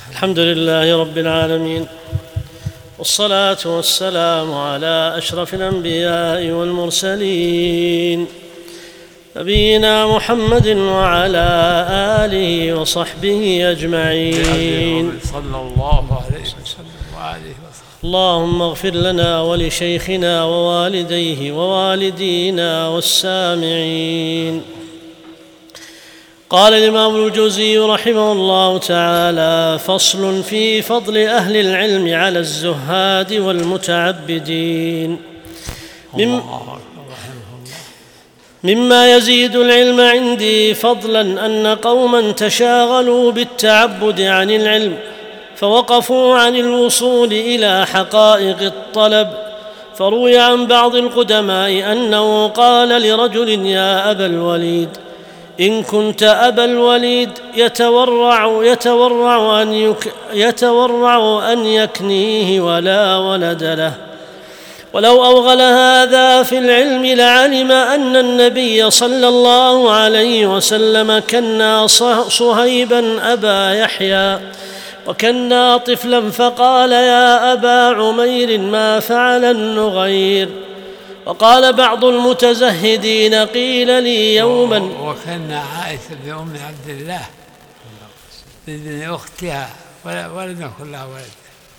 الحمد لله رب العالمين، والصلاة والسلام على أشرف الأنبياء والمرسلين نبينا محمد وعلى آله وصحبه أجمعين صلى الله عليه وسلم وآله وصحبه. اللهم اغفر لنا ولشيخنا ووالديه ووالدينا والسامعين. قال الإمام الجوزي رحمه الله تعالى: فصل في فضل أهل العلم على الزهاد والمتعبدين. مما يزيد العلم عندي فضلا أن قوما تشاغلوا بالتعبد عن العلم فوقفوا عن الوصول إلى حقائق الطلب. فروي عن بعض القدماء أنه قال لرجل: يا أبا الوليد، إن كنت أبا الوليد يتورع أن يكنيه ولا ولد له. ولو أوغل هذا في العلم لعلم أن النبي صلى الله عليه وسلم كنا صهيبا أبا يحيى وكنا طفلا فقال: يا أبا عمير، ما فعل النغير؟ وقال بعض المتزهدين: قيل لي يوما. وكان عائشة بأم عبد الله بابن أختها ولم يكن لها ولد.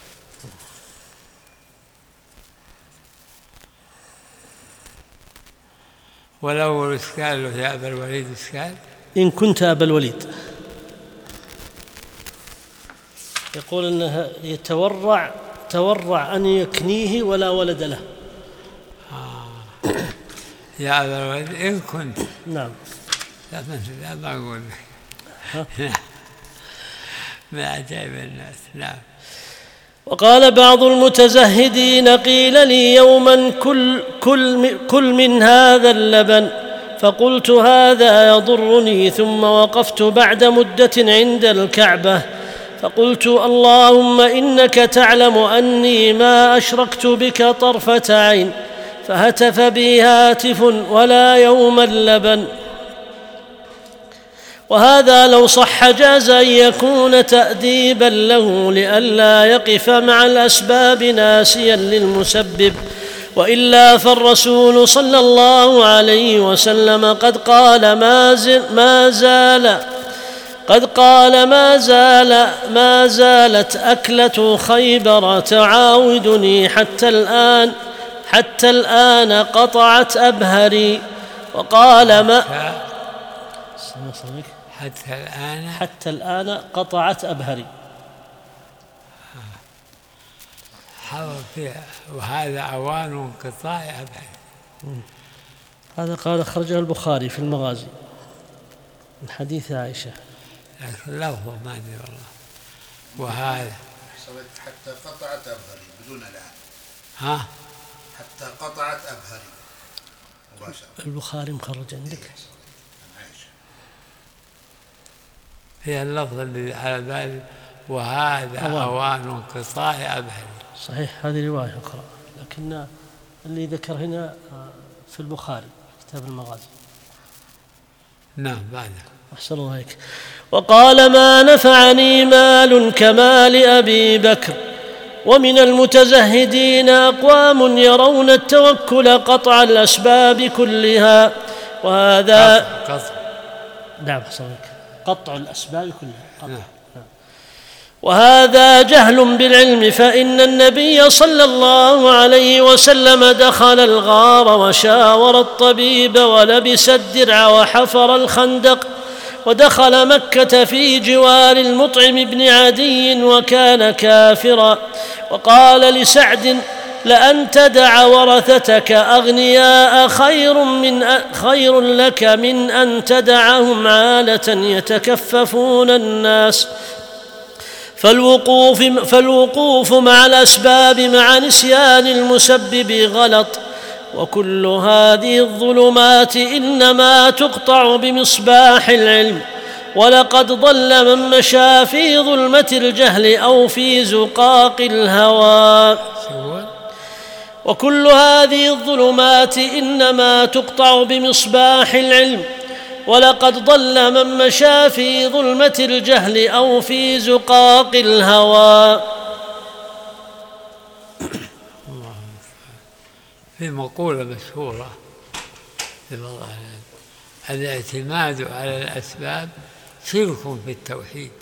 ولو إشكال يا أبا الوليد إشكال. إن كنت أبا الوليد، يقول أنه تورع أن يكنيه ولا ولد له. يا أبا الوليد إن كنت. نعم. لا ما أقول لك. من عجائب الناس. نعم. وقال بعض المتزهدين: قيل لي يوما كل من هذا اللبن، فقلت: هذا يضرني. ثم وقفت بعد مدة عند الكعبة فقلت: اللهم إنك تعلم أني ما أشركت بك طرفة عين. فهتف بي هاتف: ولا يوم اللبن. وهذا لو صح جاز أن يكون تأديبا له لئلا يقف مع الأسباب ناسيا للمسبب، وإلا فالرسول صلى الله عليه وسلم قد قال: ما زالت أكلة خيبر تعاودني حتى الآن قطعت أبهري. وقال: حتى الآن قطعت أبهري. حضر فيها وهذا أوان انقطاع أبهري. هذا قال أخرجه البخاري في المغازي من حديث عائشة، لكن لفظه ما أدري والله. وهذا حتى قطعت أبهري بدون الآن. حتى قطعت أبهري مباشرة. البخاري مخرج عندك. هي اللفظ الذي على بالي: وهذا أوان انقطاع أبهري. صحيح، هذه رواية أخرى، لكن اللي ذكر هنا في البخاري كتاب المغازي. نعم بعد. أحسن الله عليك. وقال: ما نفعني مال كمال أبي بكر. ومن المتزهدين أقوام يرون التوكل قطع الأسباب كلها، وهذا نعم أحسن الله عليك. قطع الأسباب كلها. وهذا جهل بالعلم، فإن النبي صلى الله عليه وسلم دخل الغار وشاور الطبيب ولبس الدرع وحفر الخندق، ودخل مكة في جوار المطعم بن عدي وكان كافرا. وقال لسعد: لأن تدع ورثتك أغنياء خير لك من أن تدعهم عالة يتكففون الناس. فالوقوف مع الأسباب مع نسيان المسبب غلط. وكل هذه الظلمات إنما تقطع بمصباح العلم، ولقد ضل من مشى في ظلمة الجهل أو في زقاق الهوى. وكل هذه الظلمات إنما تقطع بمصباح العلم، ولقد ضل من مشى في ظلمة الجهل أو في زقاق الهوى. في مقولة مشهورة: الاعتماد على الأسباب شرك في التوحيد،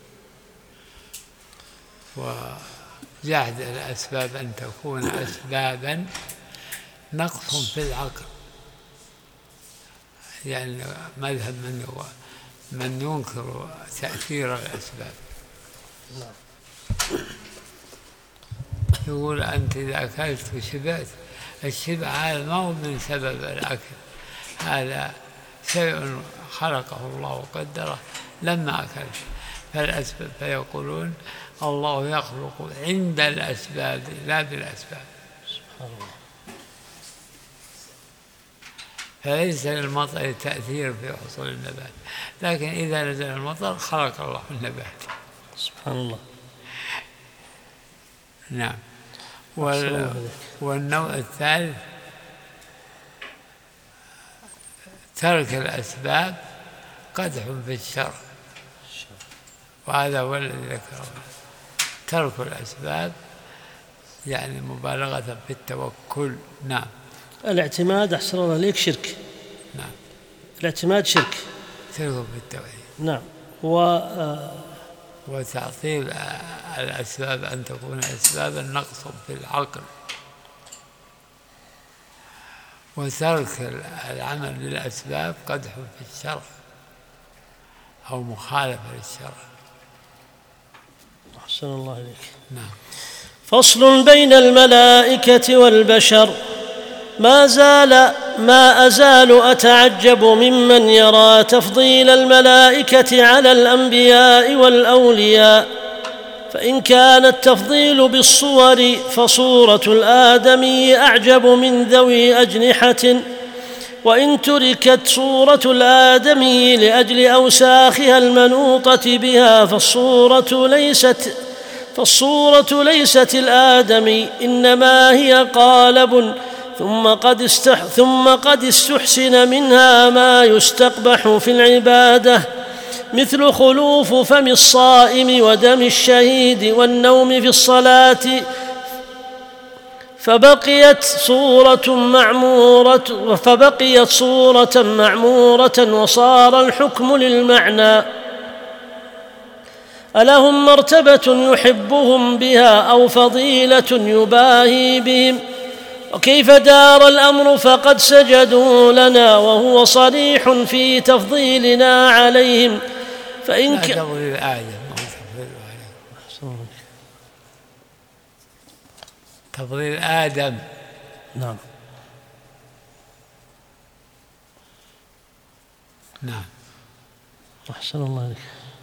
وجعل الأسباب أن تكون أسبابا نقص في العقل. يعني مذهب من ينكر تأثير الأسباب يقول: أنت إذا أكلت وشبعت، الشبع هذا ما هو من سبب الأكل، هذا شيء خلقه الله وقدره لما أكل. فالأسباب، فيقولون الله يخلق عند الأسباب لا بالأسباب. سبحان الله. فليس للمطر تأثير في حصول النبات، لكن إذا نزل المطر خلق الله النبات. سبحان الله. نعم. والنوع الثالث ترك الأسباب قدح في الشرع، وهذا هو الذي ذكره. ترك الأسباب يعني مبالغة في التوكل. نعم. الاعتماد أحسن الله إليك شرك. نعم. الاعتماد شرك في التوحيد. نعم. وتعطيل الأسباب أن تكون أسبابا نقص في العقل، وترك العمل للأسباب قدح في الشرع أو مخالفة للشرع. أحسن الله إليك. نعم. فصل بين الملائكة والبشر. ما أزال أتعجب ممن يرى تفضيل الملائكة على الأنبياء والأولياء، فإن كان التفضيل بالصور فصورة الآدمي أعجب من ذوي أجنحة، وإن تركت صورة الآدمي لأجل أوساخها المنوطة بها فالصورة ليست الآدمي، إنما هي قالب، ثم قد استحسن منها ما يستقبح في العبادة، مثل خلوف فم الصائم ودم الشهيد والنوم في الصلاة، فبقيت صورة معمورة وصار الحكم للمعنى. ألهم مرتبة يحبهم بها أو فضيلة يباهي بهم؟ وكيف دار الأمر فقد سجدوا لنا وهو صريح في تفضيلنا عليهم. فإن تفضيل آدم. نعم. نعم. أحسن الله عليك.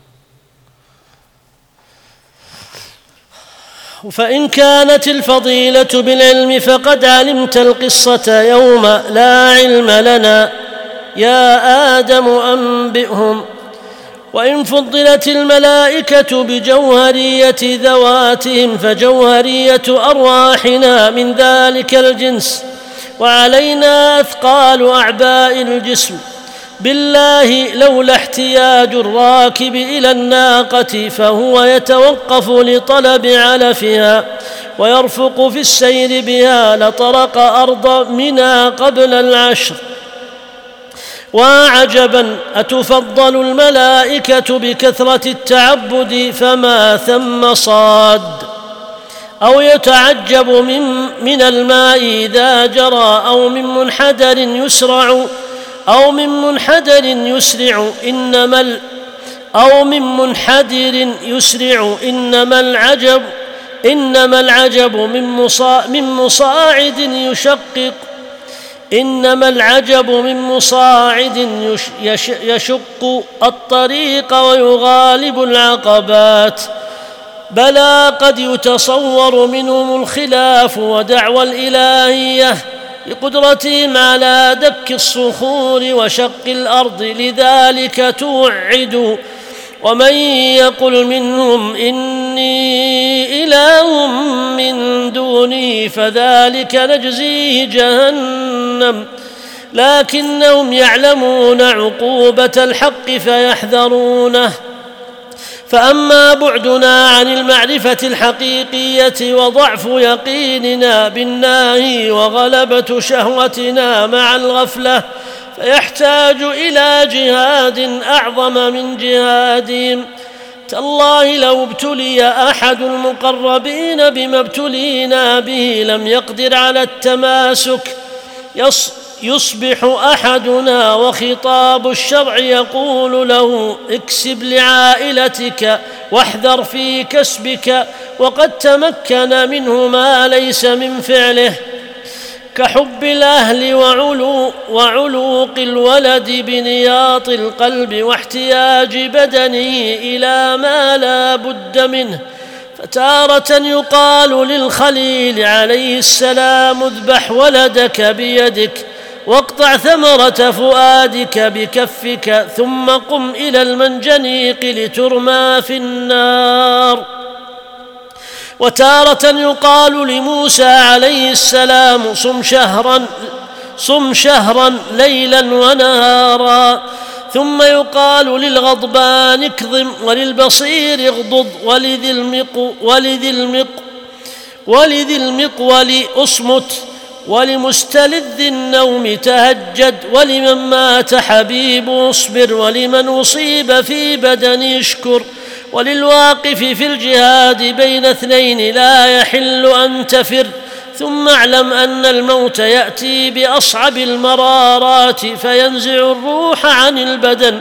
فإن كانت الفضيلة بالعلم فقد علمت القصة يوم لا علم لنا، يا آدم أنبئهم. وإن فضلت الملائكة بجوهرية ذواتهم فجوهرية أرواحنا من ذلك الجنس، وعلينا أثقال أعباء الجسم. بالله لولا احتياج الراكب إلى الناقة فهو يتوقف لطلب علفها ويرفق في السير بها لطرق أرض منى قبل العشر. وعجبا أتفضل الملائكة بكثرة التعبد فما ثم صاد. أو يتعجب من الماء إذا جرى أو من منحدر يسرع إنما العجب من مصاعد يشق الطريق ويغالب العقبات. بلى قد يتصور منهم الخلاف ودعوى الإلهية لقدرتهم على دك الصخور وشق الأرض، لذلك توعد. ومن يقل منهم إني إله من دوني فذلك نجزيه جهنم، لكنهم يعلمون عقوبة الحق فيحذرونه. فأما بعدنا عن المعرفة الحقيقية وضعف يقيننا بالناهي وغلبة شهوتنا مع الغفلة فيحتاج إلى جهاد أعظم من جهادهم. تالله لو ابتلي أحد المقربين بما ابتلينا به لم يقدر على التماسك. يصبح أحدنا وخطاب الشرع يقول له اكسب لعائلتك واحذر في كسبك، وقد تمكن منه ما ليس من فعله، كحب الأهل وعلوق الولد بنياط القلب واحتياج بدنه إلى ما لا بد منه. فتارة يقال للخليل عليه السلام اذبح ولدك بيدك واقطع ثمرة فؤادك بكفك ثم قم إلى المنجنيق لترمى في النار. وتارة يقال لموسى عليه السلام صم شهرا ليلا ونهارا، ثم يقال للغضبان اكظم وللبصير اغضض ولذي المقول اصمت ولمستلذ النوم تهجد ولمن مات حبيب اصبر ولمن أصيب في بدن اشكر وللواقف في الجهاد بين اثنين لا يحل أن تفر. ثم اعلم أن الموت يأتي بأصعب المرارات فينزع الروح عن البدن،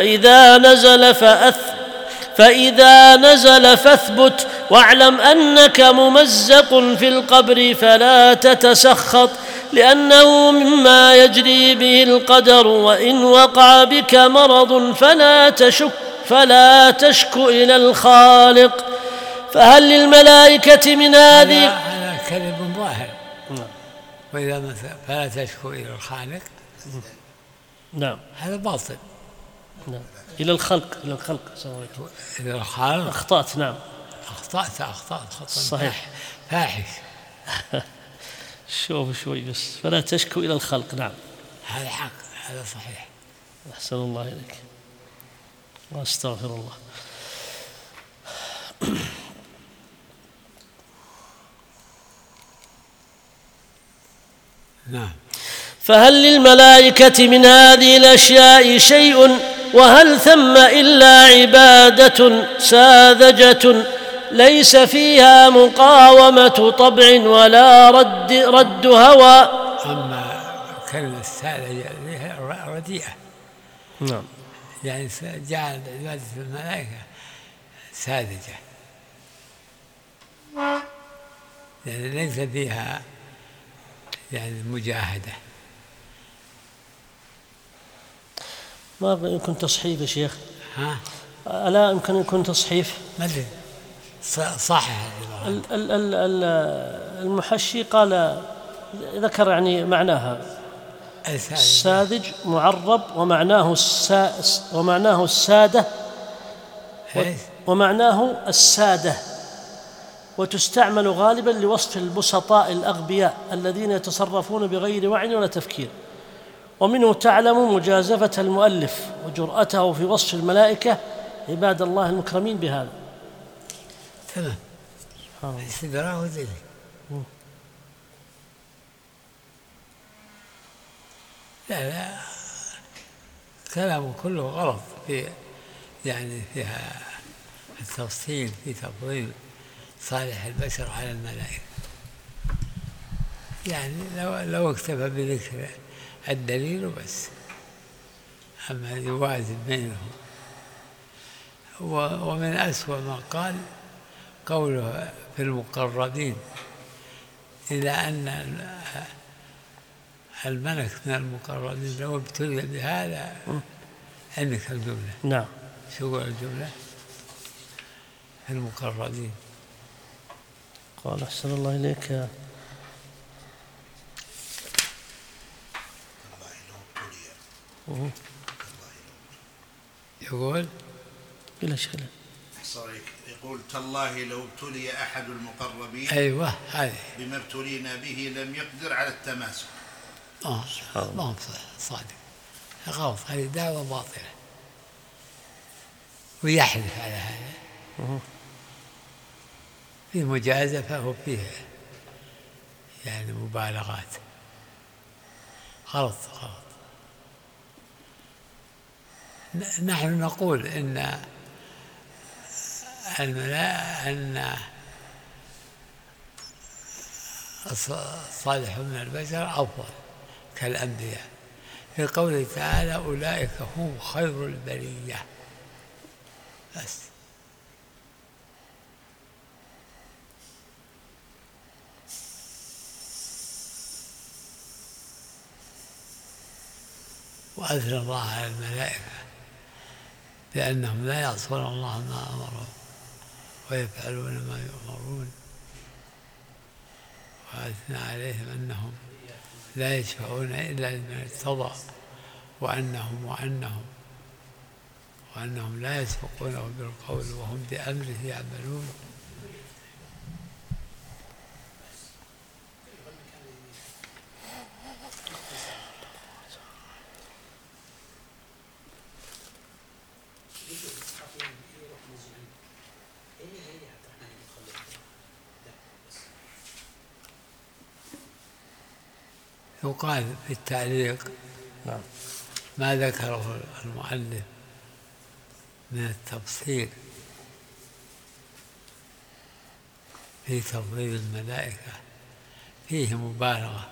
فإذا نزل فاثبت واعلم أنك ممزق في القبر فلا تتسخط، لأنه مما يجري به القدر، وإن وقع بك مرض فلا تشك إلى الخالق. فهل للملائكة من هذه هذا كذب ظاهر، وإذا فلا تشكو إلى الخالق نعم هذا باطل. نعم إلى الخلق إلى الخالق أخطأت. نعم أخطأت خطأ صحيح فاحش. شوف شوي بس، فلا تشكو إلى الخلق. نعم هذا حق، هذا صحيح. أحسن الله إليك وأستغفر الله. نعم. فهل للملائكة من هذه الأشياء شيء؟ وهل ثم إلا عبادة ساذجة ليس فيها مقاومة طبع ولا رد هوى؟ أما كلمة ساذجة رديئة. نعم. يعني جعل عبادة الملائكة ساذجة، يعني ليس فيها يعني مجاهدة. ما يمكن تصحيف يا شيخ؟ ألا يمكن يكون تصحيف؟ ما أدري صح. المحشي قال ذكر يعني معناها الساذج معرب ومعناه السادة ومعناه السادة، وتستعمل غالبا لوصف البسطاء الأغبياء الذين يتصرفون بغير وعي ولا تفكير. ومنه تعلم مجازفة المؤلف وجرأته في وصف الملائكة عباد الله المكرمين بهذا. تمام. استدراء وذل. لا كلامه كله غلط، في يعني فيها التفصيل في تفضيل صالح البشر على الملائكة. يعني لو اكتفى بذكر الدليل وبس، أما يوازن بينهم. ومن أسوأ ما قال قوله في المقربين، إلى أن الملك من المقربين لو ابتلي بهذا عندك الجملة. نعم. شو قول الجملة؟ في المقربين. قال أحسن الله إليك يقول بلا شكل يقول تالله لو ابتلي أحد المقربين أيوة هذه بما ابتلينا به لم يقدر على التماسك. ما هو صادق، غلط، هذه دعوة باطلة، ويحلف على هذا. في مجازفة وفيه يعني مبالغات، غلط. نحن نقول إن الصالح من البشر أفضل كالأنبياء، في قوله تعالى أولئك هم خير البرية. بس وأثنى الله على الملائكة بأنهم لا يعصون الله ما أمرهم ويفعلون ما يؤمرون، وأثنى عليهم أنهم لا يشفعون إلا لمن ارتضى، وأنهم لا يسبقونه بالقول وهم بأمره يعملون. يقال في التعليق ما ذكره المؤلف من التفصيل في تفضيل الملائكة فيه مبالغة،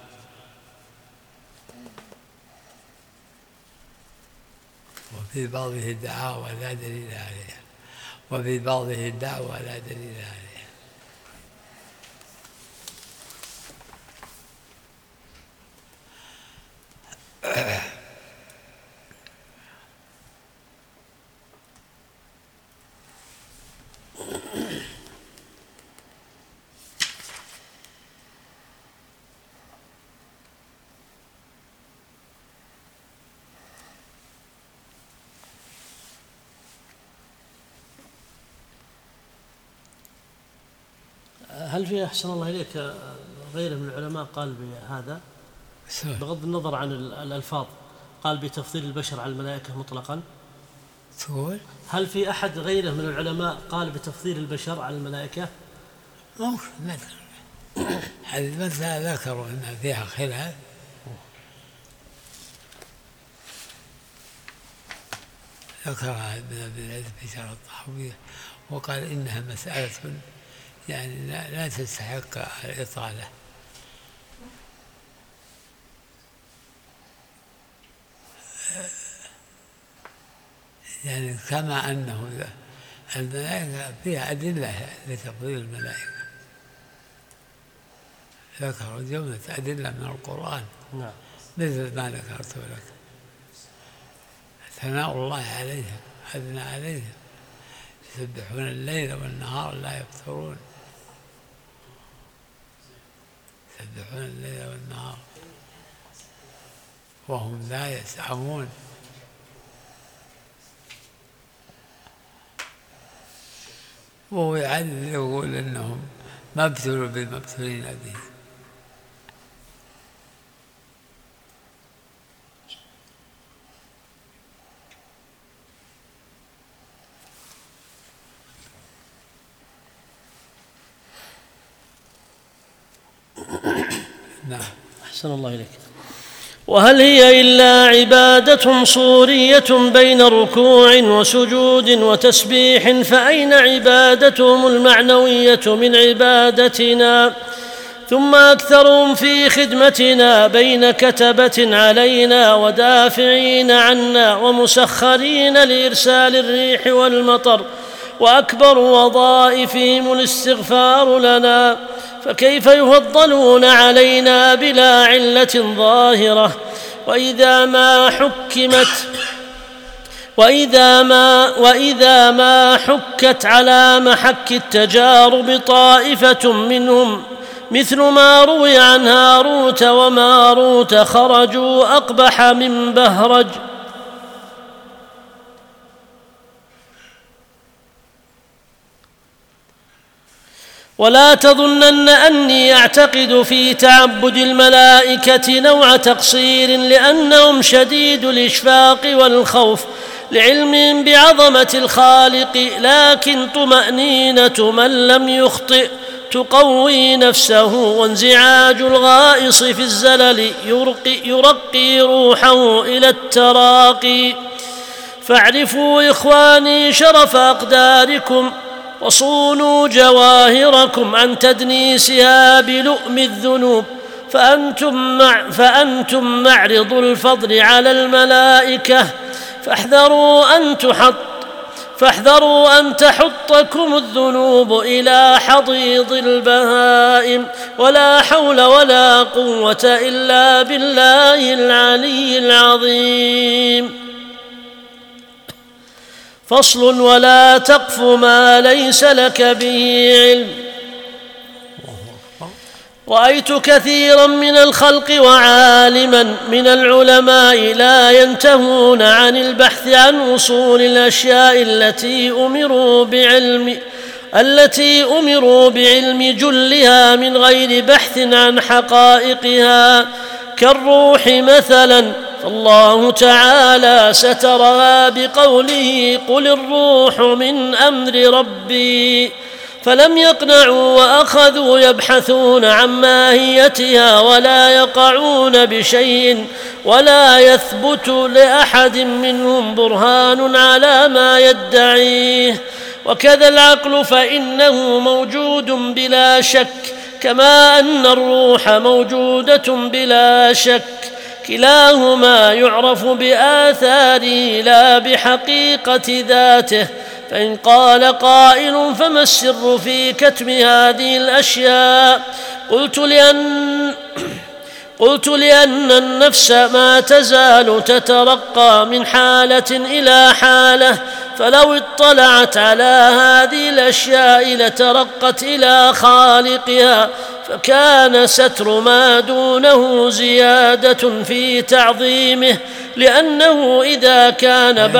وفي بعضه دعاوى لا دليل عليها، وفي بعضه دعوى لا دليل عليها. هل في أحسن الله إليك غيره من العلماء قال بهذا بغض النظر عن الألفاظ، قال بتفضيل البشر على الملائكة مطلقا؟ هل في أحد غيره من العلماء قال بتفضيل البشر على الملائكة؟ ممكن مثلا هذه المسألة ذكروا أن فيها خلاف، ذكرها ابن أبي العز في شرح الطحاوية، وقال إنها مسألة يعني لا تستحق الإطالة. يعني كما أنه الملائكة فيها أدلة لتفضيل الملائكة، ذكروا جملة أدلة من القرآن مثل ما ذكرت لك، ثناء الله عليهم، أثنى عليهم، يسبحون الليل والنهار لا يفترون، يسبحون الليل والنهار وهم لا يسعمون. وهو يعلل يقول إنهم ما ابتلوا بما ابتلينا به. نعم. أحسن الله إليك. وهل هي إلا عبادة صورية بين ركوع وسجود وتسبيح، فأين عبادتهم المعنوية من عبادتنا؟ ثم أكثرهم في خدمتنا بين كتبة علينا ودافعين عنا ومسخرين لإرسال الريح والمطر، وأكبر وظائفهم الاستغفار لنا، فكيف يفضلون علينا بلا علة ظاهرة؟ وإذا ما حكت على محك التجارب طائفة منهم مثل ما روي عن هاروت وماروت خرجوا أقبح من بهرج. ولا تظنن أني أعتقد في تعبد الملائكة نوع تقصير، لأنهم شديد الإشفاق والخوف لعلمهم بعظمة الخالق، لكن طمأنينة من لم يخطئ تقوي نفسه، وانزعاج الغائص في الزلل يرقي روحه إلى التراقي. فاعرفوا إخواني شرف أقداركم، وصونوا جواهركم عن تدنيسها بلؤم الذنوب، فأنتم معرض الفضل على الملائكة، فاحذروا أن تحطكم الذنوب إلى حضيض البهائم. ولا حول ولا قوة إلا بالله العلي العظيم. فصل: ولا تقف ما ليس لك به علم. رأيت كثيرا من الخلق وعالما من العلماء لا ينتهون عن البحث عن أصول الأشياء التي أمروا بعلم جلها من غير بحث عن حقائقها، كالروح مثلا، فالله تعالى سترها بقوله: قل الروح من أمر ربي. فلم يقنعوا وأخذوا يبحثون عن ماهيتها، ولا يقعون بشيء ولا يثبت لأحد منهم برهان على ما يدعيه. وكذا العقل فإنه موجود بلا شك، كما أن الروح موجودة بلا شك، كلاهما يعرف بآثاره لا بحقيقة ذاته. فإن قال قائل: فما السر في كتم هذه الأشياء؟ قلت لأن النفس ما تزال تترقى من حالة إلى حالة، فلو اطلعت على هذه الأشياء لترقت إلى خالقها، فكان ستر ما دونه زيادة في تعظيمه، لأنه إذا كان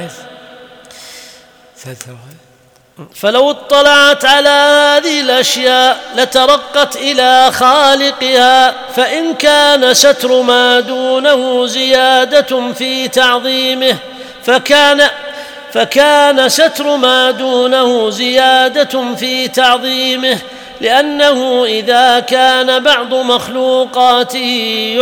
فلو اطلعت على هذه الأشياء لترقت إلى خالقها، فإن كان ستر ما دونه زيادة في تعظيمه فكان ستر ما دونه زيادة في تعظيمه، لأنه إذا كان بعض مخلوقاته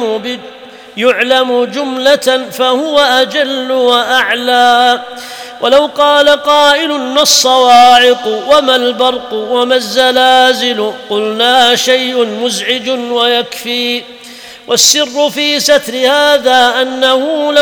يعلم جملة فهو أجل وأعلى. ولو قال قائل: ما الصواعق وما البرق وما الزلازل؟ قلنا: شيء مزعج ويكفي. والسر في ستر هذا أنه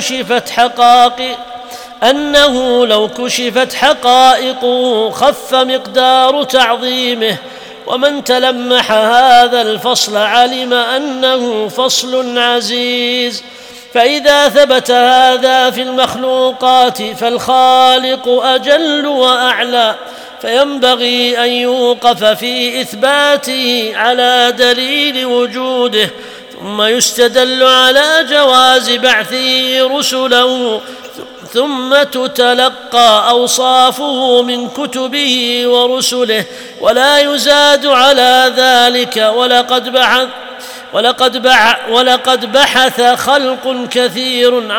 لو كشفت حقائقه خف مقدار تعظيمه. ومن تلمح هذا الفصل علم أنه فصل عزيز. فإذا ثبت هذا في المخلوقات فالخالق أجل وأعلى، فينبغي أن يوقف في إثباته على دليل وجوده، ثم يستدل على جواز بعثه رسله، ثم تتلقى أوصافه من كتبه ورسله، ولا يزاد على ذلك. ولقد بحث خلق كثير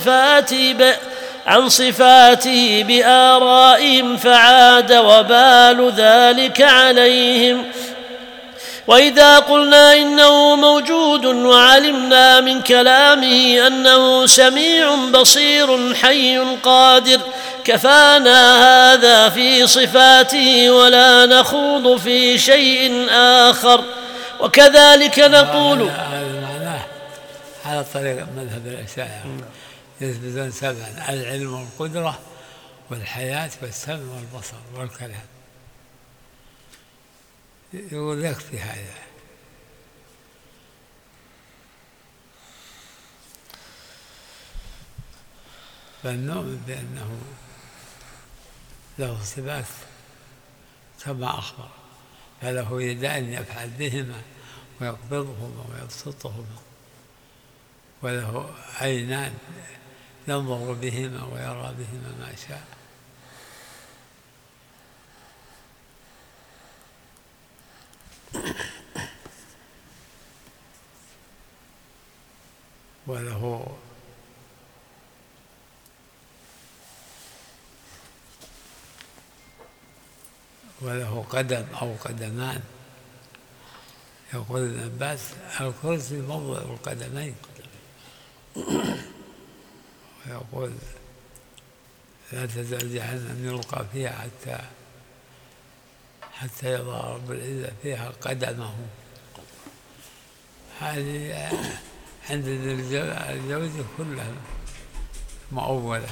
عن صفاته بآرائهم، فعاد وبال ذلك عليهم. وإذا قلنا إنه موجود وعلمنا من كلامه أنه سميع بصير حي قادر، كفانا هذا في صفاته، ولا نخوض في شيء آخر. وكذلك نقول هذا معناه على طريق مذهب الأشاعرة، يثبتون سبعا: العلم والقدرة والحياة والسمع والبصر والكلام. يقول يكفي هذا. فالنؤمن بأنه له صفات كما أخبر، فله يدان يفعل بهما ويقبضهما ويبسطهما، وله عينان ينظر بهما ويرى بهما ما شاء. وله قدم أو قدمان. يقول ابن عباس: الكرسي موضع القدمين. ويقول: لا تزال جهنم يلقى فيها حتى يضع رب العزة فيها قدمه. هذه عند الجوز كلها مؤولة،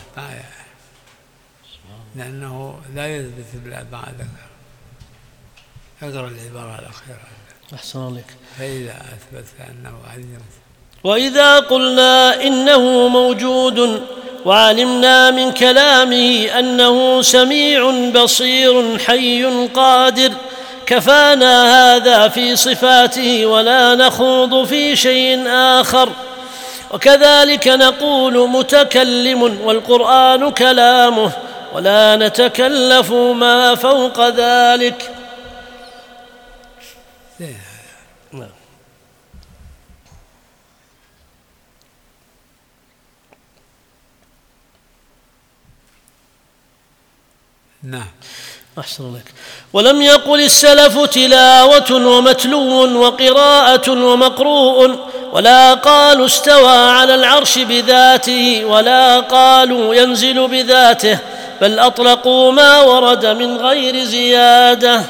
لأنه لا يثبت إلا ما ذكر. اقرأ العبارة الأخيرة. أحسن عليك. فإذا أثبت أنه عليم. وإذا قلنا إنه موجود وعلمنا من كلامه أنه سميع بصير حي قادر كفانا هذا في صفاته ولا نخوض في شيء آخر. وكذلك نقول متكلم والقرآن كلامه ولا نتكلف ما فوق ذلك. نعم. أحسن لك. ولم يقل السلف تلاوة ومتلو وقراءة ومقروء، ولا قالوا استوى على العرش بذاته، ولا قالوا ينزل بذاته، بل أطلقوا ما ورد من غير زيادة.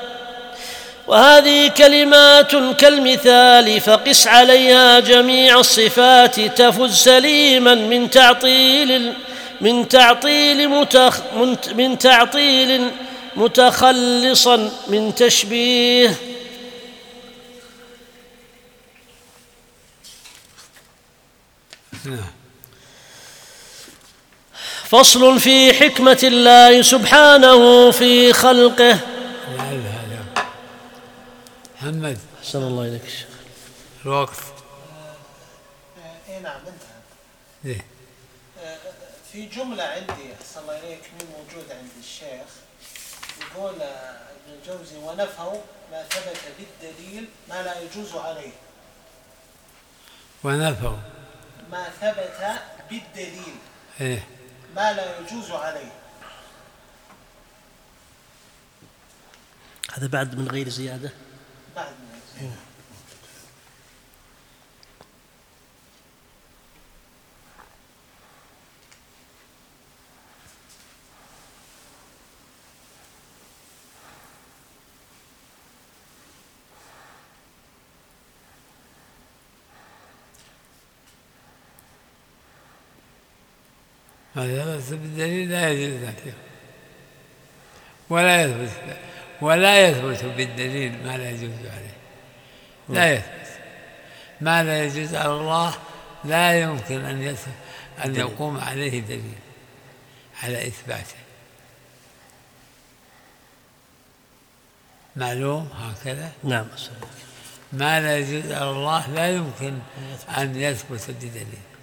وهذه كلمات كالمثال، فقس عليها جميع الصفات تفز سليما من تعطيل متخلصا من تشبيه. فصل في حكمة الله سبحانه في خلقه. محمد أحسن الله إليك. الوقت. نعم انتهى. في جملة عندي أحسن الله إليك مو موجودة عند الشيخ، يقول ابن الجوزي: ونفوا ما ثبت بالدليل ما لا يجوز عليه. ونفوا ما ثبت بالدليل ما لا يجوز عليه. هذا بعد من غير زيادة. بعد من غير زيادة. هذا بس بالدليل لا يجوز ذلك، ولا يثبت بالدليل ما لا يجوز عليه. لا يثبت ما لا يجوز على الله، لا يمكن أن يقوم عليه دليل على إثباته. معلوم هكذا؟ نعم. ما لا يجوز على الله لا يمكن أن يثبت بدليل.